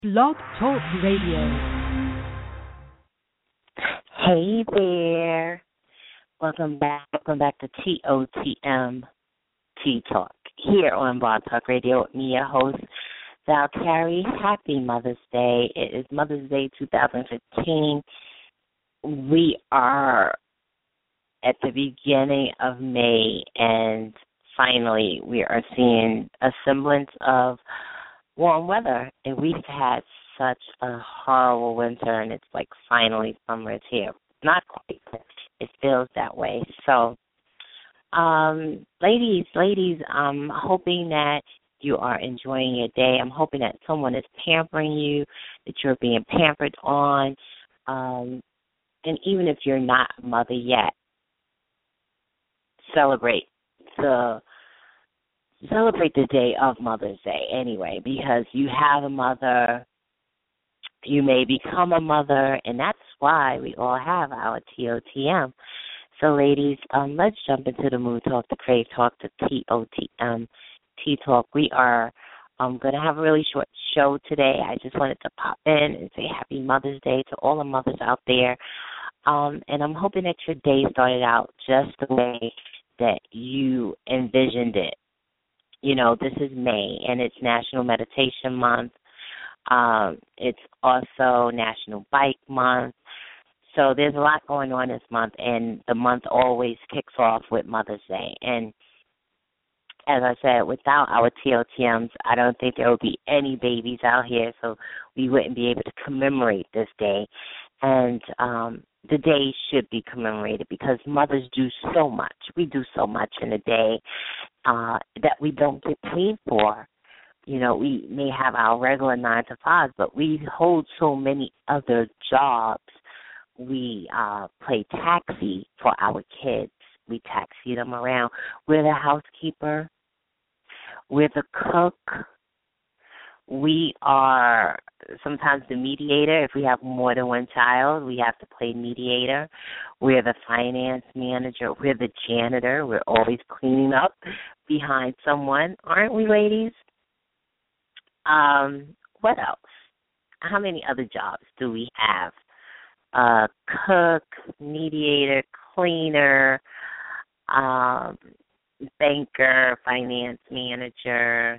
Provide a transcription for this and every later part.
Blog Talk Radio. Hey there. Welcome back. Welcome back to TOTM Tea Talk here on Blog Talk Radio with me, your host, Val Carey. Happy Mother's Day. It is Mother's Day 2015. We are at the beginning of May, and finally we are seeing a semblance of warm weather, and we've had such a horrible winter, and it's like finally summer is here. Not quite, but it feels that way. So, ladies, I'm hoping that you are enjoying your day. I'm hoping that someone is pampering you, that you're being pampered on, and even if you're not a mother yet, celebrate the day of Mother's Day anyway, because you have a mother, you may become a mother, and that's why we all have our TOTM. So, ladies, let's jump into the Mood Talk, the Crave Talk, the TOTM Tea Talk. We are going to have a really short show today. I just wanted to pop in and say Happy Mother's Day to all the mothers out there. And I'm hoping that your day started out just the way that you envisioned it. You know, this is May, and it's National Meditation Month. It's also National Bike Month. So there's a lot going on this month, and the month always kicks off with Mother's Day. And as I said, without our TOTMs, I don't think there will be any babies out here, so we wouldn't be able to commemorate this day. And the day should be commemorated because mothers do so much. We do so much in a day that we don't get paid for. You know, we may have our regular 9 to 5, but we hold so many other jobs. We play taxi for our kids. We taxi them around. We're the housekeeper. We're the cook. We are sometimes the mediator. If we have more than one child, we have to play mediator. We're the finance manager. We're the janitor. We're always cleaning up behind someone, aren't we, ladies? What else? How many other jobs do we have? Cook, mediator, cleaner, banker, finance manager,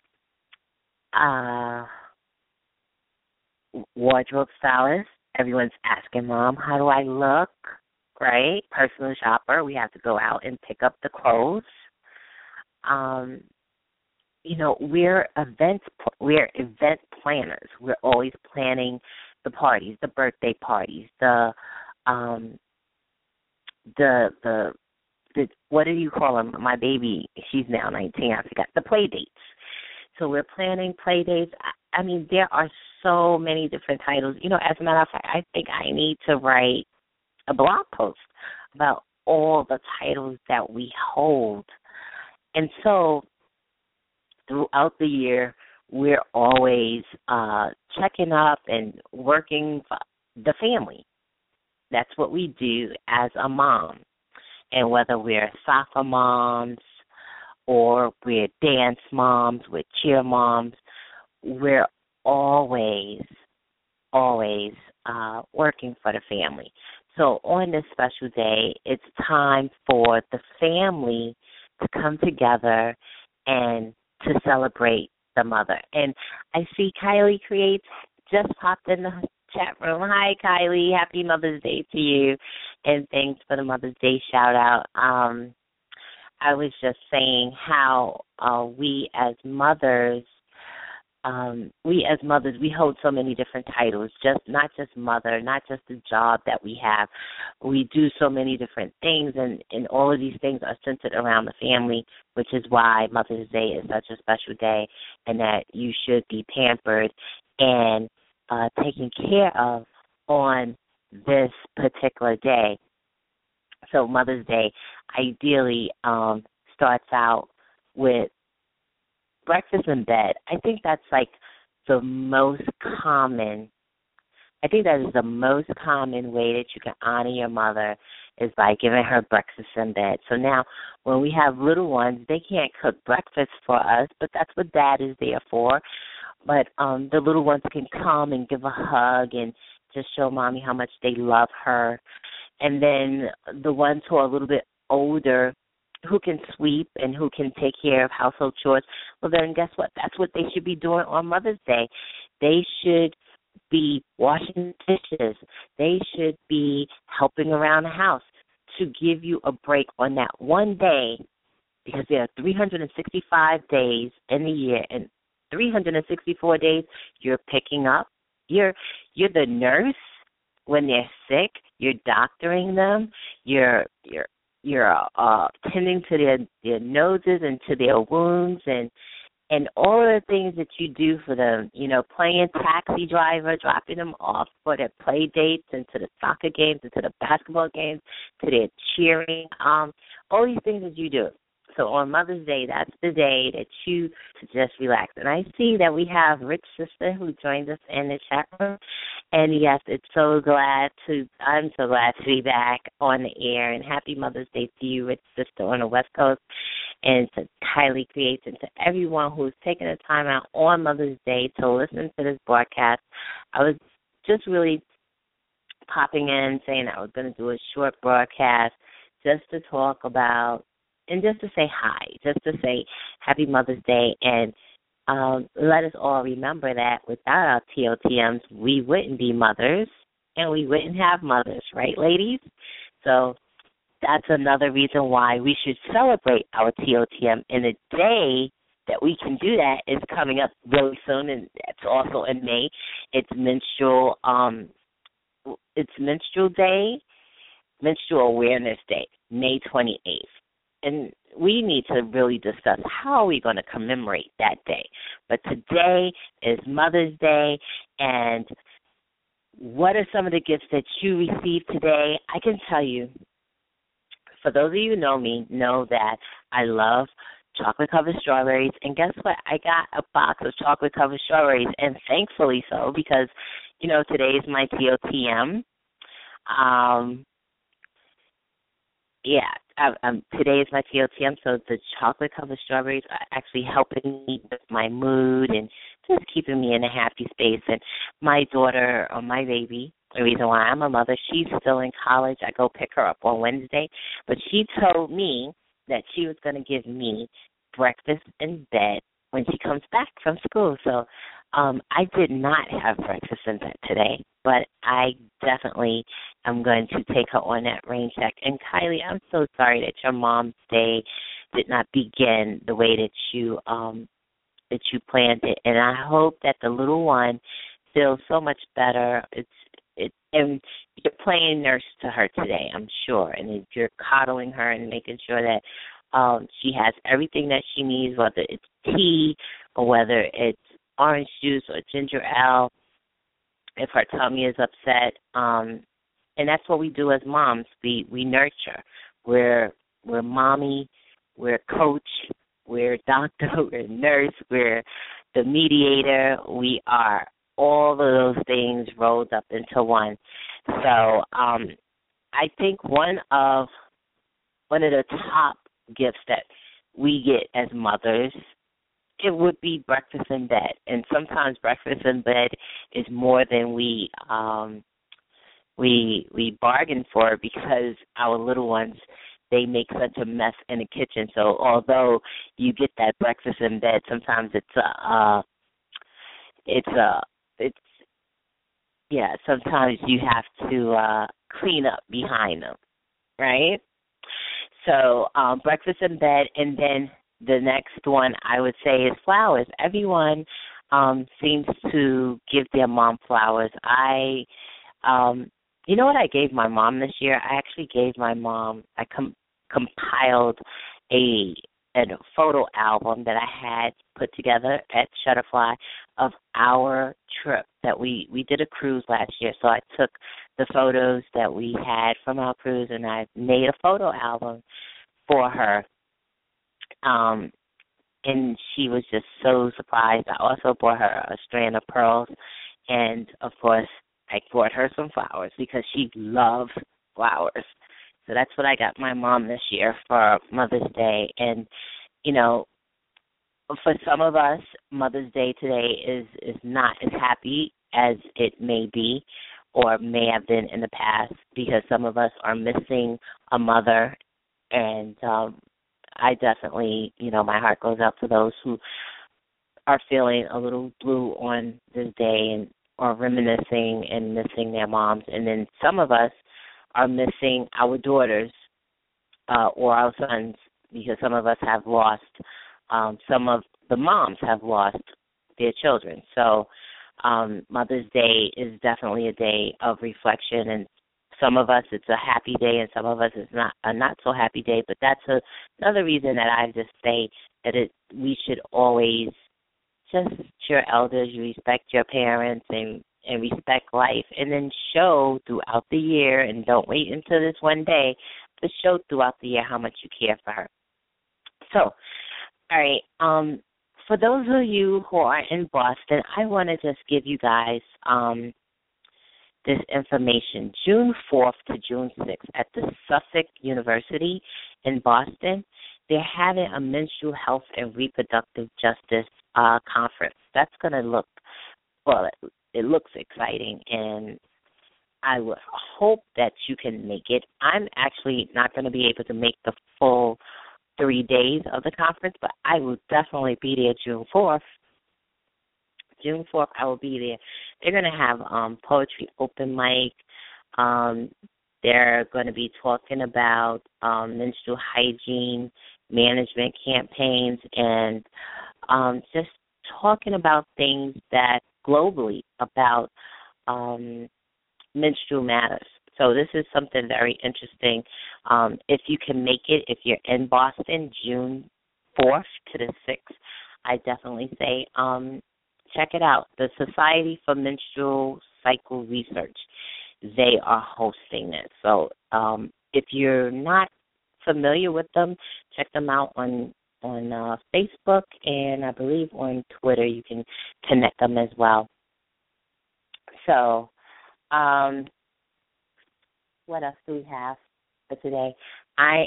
wardrobe stylist. Everyone's asking, Mom, how do I look? Right? Personal shopper. We have to go out and pick up the clothes. You know, we're event planners. We're always planning the parties, the birthday parties, the what do you call them? My baby, she's now 19. I forgot the play dates. So we're planning play dates. I mean, there are so many different titles. You know, as a matter of fact, I think I need to write a blog post about all the titles that we hold. And so throughout the year, we're always checking up and working for the family. That's what we do as a mom. And whether we're soccer moms or we're dance moms, we're cheer moms, we're always working for the family. So on this special day, it's time for the family to come together and to celebrate the mother. And I see Kylie Creates just popped in the chat room. Hi, Kylie. Happy Mother's Day to you, and thanks for the Mother's Day shout-out. I was just saying how we as mothers, we hold so many different titles, not just mother, not just the job that we have. We do so many different things, and all of these things are centered around the family, which is why Mother's Day is such a special day, and that you should be pampered and taken care of on this particular day. So Mother's Day ideally starts out with breakfast in bed. I think that's like the most common. I think that is the most common way that you can honor your mother is by giving her breakfast in bed. So now when we have little ones, they can't cook breakfast for us, but that's what Dad is there for. but the little ones can come and give a hug and just show mommy how much they love her. And then the ones who are a little bit older, who can sweep and who can take care of household chores, well, then guess what? That's what they should be doing on Mother's Day. They should be washing dishes. They should be helping around the house to give you a break on that one day, because there are 365 days in the year, and 364 days you're picking up. You're the nurse when they're sick. You're doctoring them. You're tending to their noses and to their wounds and all of the things that you do for them, playing taxi driver, dropping them off for their play dates and to the soccer games and to the basketball games, to their cheering, all these things that you do. So on Mother's Day, that's the day that you just relax. And I see that we have Rich Sister who joined us in the chat room. And yes, I'm so glad to be back on the air. And happy Mother's Day to you, Rich Sister, on the West Coast, and to Kylie Creates, and to everyone who's taking the time out on Mother's Day to listen to this broadcast. I was just really popping in, saying I was going to do a short broadcast just to talk about, and just to say hi, just to say happy Mother's Day, and let us all remember that without our TOTMs, we wouldn't be mothers, and we wouldn't have mothers, right, ladies? So that's another reason why we should celebrate our TOTM. And the day that we can do that is coming up really soon, and it's also in May. It's menstrual day, Menstrual Awareness Day, May 28th. And we need to really discuss how we're going to commemorate that day. But today is Mother's Day, and what are some of the gifts that you received today? I can tell you, for those of you who know me, know that I love chocolate-covered strawberries. And guess what? I got a box of chocolate-covered strawberries, and thankfully so, because, today is my TOTM. Today is my TOTM, so the chocolate-covered strawberries are actually helping me with my mood and just keeping me in a happy space. And my daughter, or my baby, the reason why I'm a mother, she's still in college. I go pick her up on Wednesday, but she told me that she was going to give me breakfast in bed when she comes back from school. So I did not have breakfast in bed today, but I definitely am going to take her on that rain check. And Kylie, I'm so sorry that your Mom's Day did not begin the way that you planned it. And I hope that the little one feels so much better. And you're playing nurse to her today, I'm sure, and you're coddling her and making sure that she has everything that she needs, whether it's tea or whether it's orange juice or ginger ale, if her tummy is upset. And that's what we do as moms. We nurture. We're mommy, we're coach, we're doctor, we're nurse, we're the mediator. We are all of those things rolled up into one. So I think one of the top gifts that we get as mothers, it would be breakfast in bed. And sometimes breakfast in bed is more than we bargain for, because our little ones, they make such a mess in the kitchen. So although you get that breakfast in bed, sometimes sometimes you have to clean up behind them, right? So breakfast in bed, and then the next one I would say is flowers. Everyone seems to give their mom flowers. You know what I gave my mom this year? I actually gave my mom, I compiled a photo album that I had put together at Shutterfly of our trip that we did a cruise last year. So I took the photos that we had from our cruise, and I made a photo album for her. And she was just so surprised. I also bought her a strand of pearls, and, of course, I bought her some flowers because she loves flowers. So that's what I got my mom this year for Mother's Day. And, for some of us, Mother's Day today is not as happy as it may be or may have been in the past because some of us are missing a mother, and I definitely, my heart goes out to those who are feeling a little blue on this day and are reminiscing and missing their moms. And then some of us are missing our daughters or our sons because some of us have lost, some of the moms have lost their children. So Mother's Day is definitely a day of reflection, and some of us it's a happy day and some of us it's not a not so happy day, but that's another reason that I just say that we should always just your elders, you respect your parents and respect life, and then show throughout the year, and don't wait until this one day, but show throughout the year how much you care for her. So, all right, for those of you who are in Boston, I want to just give you guys this information. June 4th to June 6th at the Suffolk University in Boston, they're having a menstrual health and reproductive justice conference. That's going to look, well, it looks exciting, and I would hope that you can make it. I'm actually not going to be able to make the full 3 days of the conference, but I will definitely be there June 4th. June 4th, I will be there. They're going to have poetry open mic. They're going to be talking about menstrual hygiene management campaigns and just talking about things that globally about menstrual matters. So this is something very interesting. If you can make it, if you're in Boston, June 4th to the 6th, I definitely say check it out. The Society for Menstrual Cycle Research, they are hosting this. So if you're not familiar with them, check them out on Facebook, and I believe on Twitter you can connect them as well. So what else do we have for today? I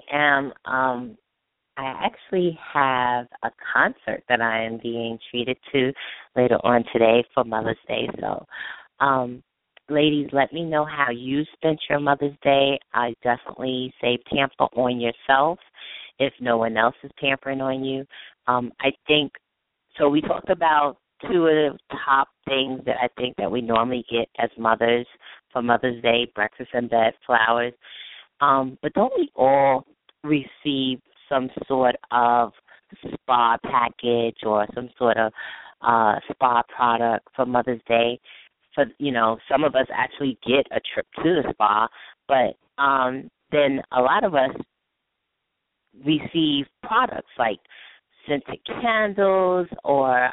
actually have a concert that I am being treated to later on today for Mother's Day. So, ladies, let me know how you spent your Mother's Day. I definitely say pamper on yourself if no one else is pampering on you. I think, so we talked about two of the top things that I think that we normally get as mothers for Mother's Day: breakfast in bed, flowers. But don't we all receive some sort of spa package or some sort of spa product for Mother's Day? For, some of us actually get a trip to the spa, but then a lot of us receive products like scented candles or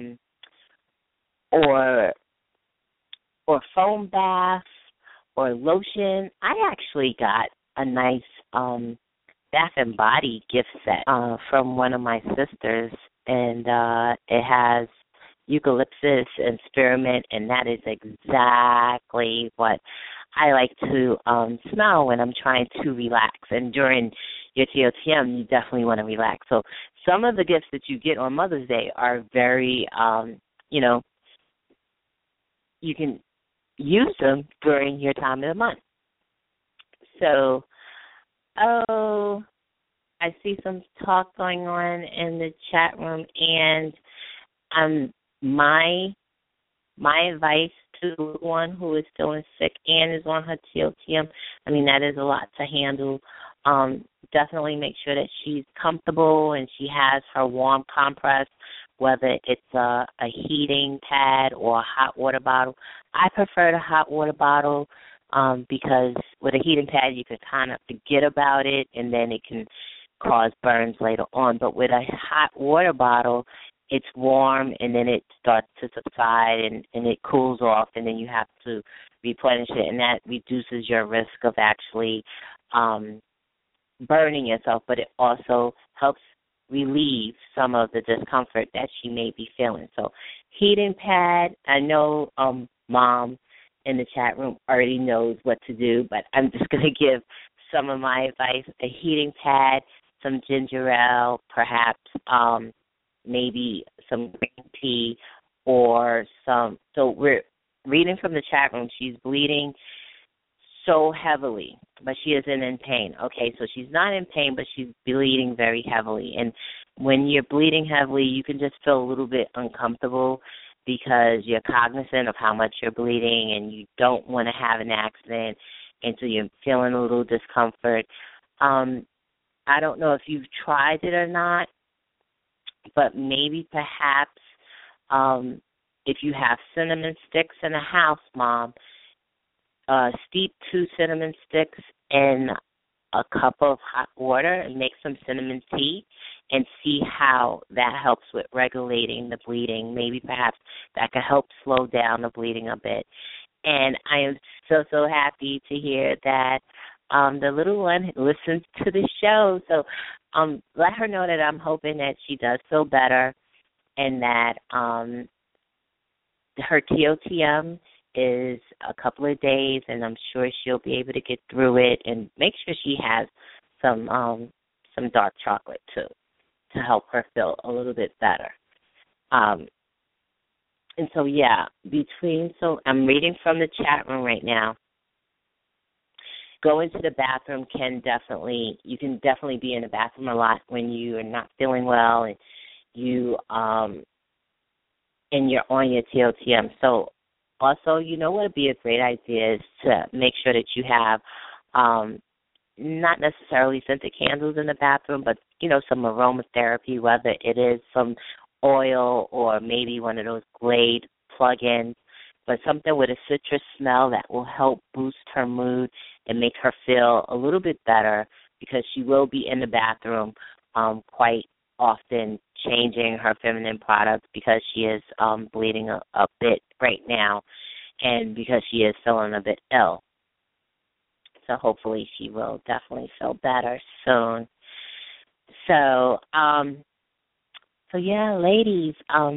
foam baths or lotion. I actually got a nice Bath and Body gift set from one of my sisters, and it has eucalyptus and spearmint, and that is exactly what I like to smell when I'm trying to relax. And during your TOTM, you definitely want to relax. So some of the gifts that you get on Mother's Day are very, you can use them during your time of the month. So, I see some talk going on in the chat room, and my advice to one who is feeling sick and is on her TOTM, I mean, that is a lot to handle. Definitely make sure that she's comfortable and she has her warm compress, whether it's a heating pad or a hot water bottle. I prefer the hot water bottle because with a heating pad you can kind of forget about it and then it can cause burns later on. But with a hot water bottle, it's warm and then it starts to subside and it cools off, and then you have to replenish it, and that reduces your risk of actually burning yourself, but it also helps relieve some of the discomfort that she may be feeling. So heating pad, I know Mom in the chat room already knows what to do, but I'm just going to give some of my advice. A heating pad, some ginger ale, perhaps maybe some green tea or some. So we're reading from the chat room. She's bleeding so heavily, but she isn't in pain. Okay, so she's not in pain, but she's bleeding very heavily. And when you're bleeding heavily, you can just feel a little bit uncomfortable because you're cognizant of how much you're bleeding and you don't want to have an accident, and so you're feeling a little discomfort. I don't know if you've tried it or not, but maybe perhaps if you have cinnamon sticks in the house, Mom, steep 2 cinnamon sticks in a cup of hot water and make some cinnamon tea and see how that helps with regulating the bleeding. Maybe perhaps that could help slow down the bleeding a bit. And I am so happy to hear that the little one listens to the show. So let her know that I'm hoping that she does feel better and that her TOTM is a couple of days, and I'm sure she'll be able to get through it. And make sure she has some dark chocolate too to help her feel a little bit better. And so so I'm reading from the chat room right now. Going to the bathroom you can definitely be in the bathroom a lot when you are not feeling well and you're on your TOTM. So also, you know what would be a great idea is to make sure that you have not necessarily scented candles in the bathroom, but, some aromatherapy, whether it is some oil or maybe one of those Glade plug-ins, but something with a citrus smell that will help boost her mood and make her feel a little bit better because she will be in the bathroom quite often changing her feminine products because she is bleeding a bit right now and because she is feeling a bit ill. So hopefully she will definitely feel better soon. So, ladies,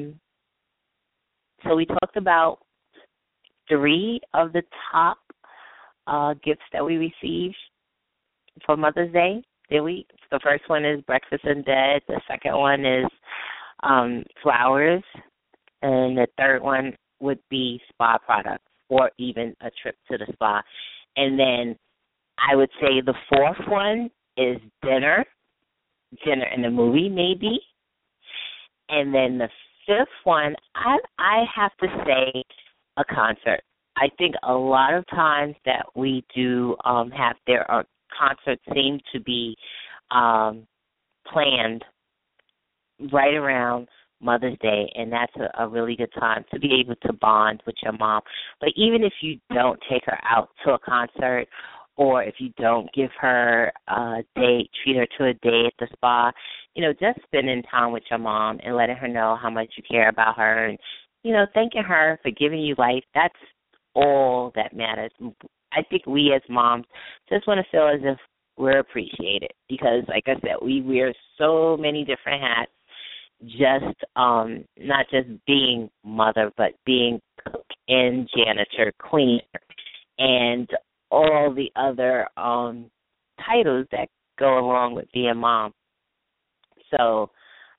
so we talked about 3 of the top gifts that we received for Mother's Day. Did we? The first one is breakfast in bed. The second one is flowers. And the third one would be spa products or even a trip to the spa. And then I would say the fourth one is dinner in a movie maybe. And then the fifth one, I have to say a concert. I think a lot of times that we do there are concerts seem to be planned right around Mother's Day, and that's a really good time to be able to bond with your mom. But even if you don't take her out to a concert or if you don't give her a date, treat her to a day at the spa, just spending time with your mom and letting her know how much you care about her and, thanking her for giving you life, that's all that matters. I think we as moms just want to feel as if we're appreciated because, like I said, we wear so many different hats, just not just being mother, but being cook and janitor, cleaner, and all the other titles that go along with being mom. So,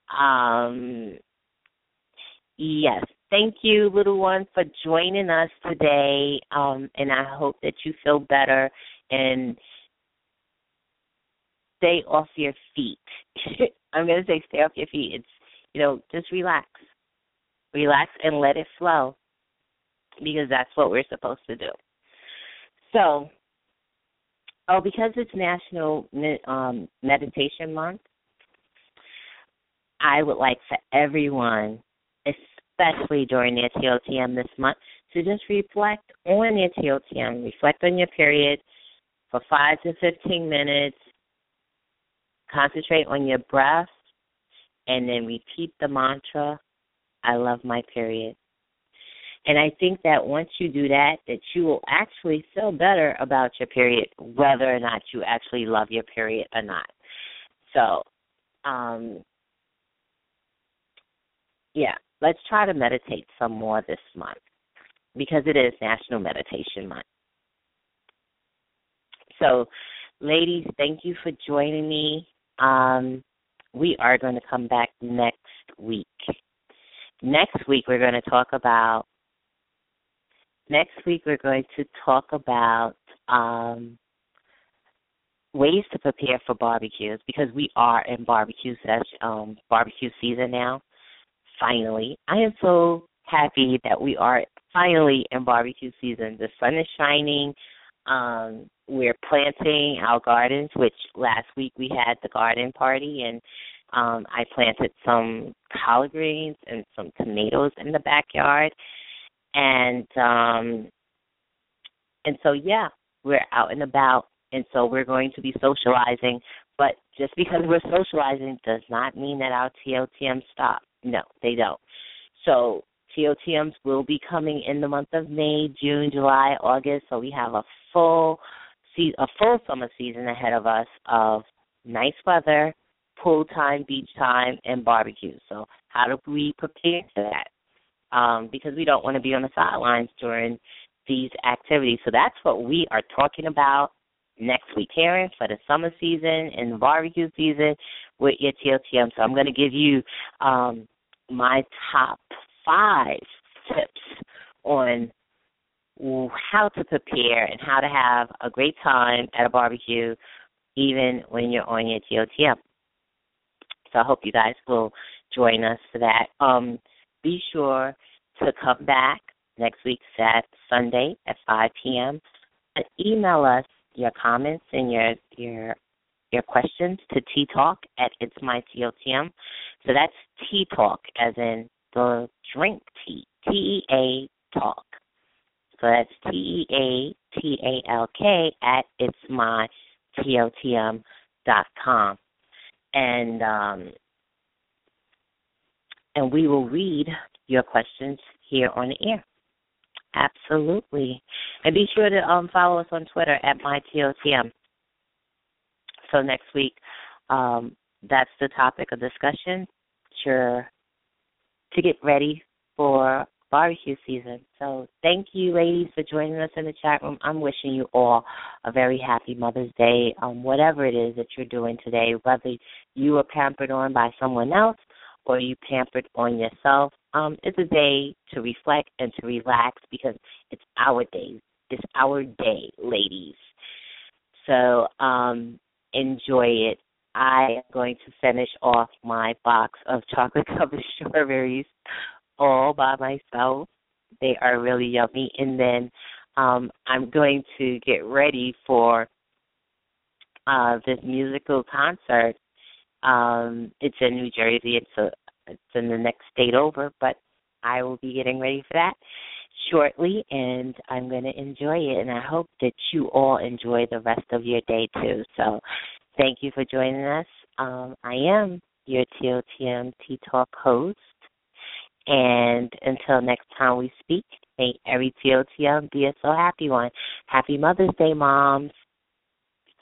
yes, thank you, little one, for joining us today, and I hope that you feel better and stay off your feet. I'm going to say stay off your feet. It's, just relax. Relax and let it flow because that's what we're supposed to do. So, because it's National Meditation Month, I would like for everyone, especially during their TOTM this month, to just reflect on their TOTM. Reflect on your period for 5 to 15 minutes. Concentrate on your breath, and then repeat the mantra, I love my period. And I think that once you do that you will actually feel better about your period, whether or not you actually love your period or not. So, let's try to meditate some more this month because it is National Meditation Month. So, ladies, thank you for joining me. We are going to come back next week. Next week we're going to talk about ways to prepare for barbecues, because we are in barbecue season now. Finally, I am so happy that we are finally in barbecue season. The sun is shining. We're planting our gardens, which last week we had the garden party, and I planted some collard greens and some tomatoes in the backyard. And so, yeah, we're out and about, and so we're going to be socializing. But just because we're socializing does not mean that our TOTMs stop. No, they don't. So TOTMs will be coming in the month of May, June, July, August. So we have a full summer season ahead of us of nice weather, pool time, beach time, and barbecue. So how do we prepare for that? Because we don't want to be on the sidelines during these activities. So that's what we are talking about next week, preparing for the summer season and the barbecue season with your TOTM. So I'm going to give you my top 5 tips on how to prepare and how to have a great time at a barbecue even when you're on your TOTM. So I hope you guys will join us for that. Be sure to come back next week, Sunday at 5 p.m. and email us your comments and your questions to TTalk at It's My TOTM. So that's TTalk as in the drink tea, TEA Talk. So that's TEATALK at itsmyTOTM.com. And we will read your questions here on the air. Absolutely. And be sure to follow us on Twitter at MyTOTM. So next week, that's the topic of discussion. Sure to get ready for barbecue season. So thank you, ladies, for joining us in the chat room. I'm wishing you all a very happy Mother's Day, whatever it is that you're doing today, whether you are pampered on by someone else or you pampered on yourself. It's a day to reflect and to relax because it's our day. It's our day, ladies. So enjoy it. I am going to finish off my box of chocolate-covered strawberries all by myself. They are really yummy. And then I'm going to get ready for this musical concert. It's in New Jersey. It's in the next state over, but I will be getting ready for that shortly, and I'm going to enjoy it. And I hope that you all enjoy the rest of your day, too. So thank you for joining us. I am your TOTM TTalk host. And until next time we speak, may every TOTM be a so happy one. Happy Mother's Day, moms.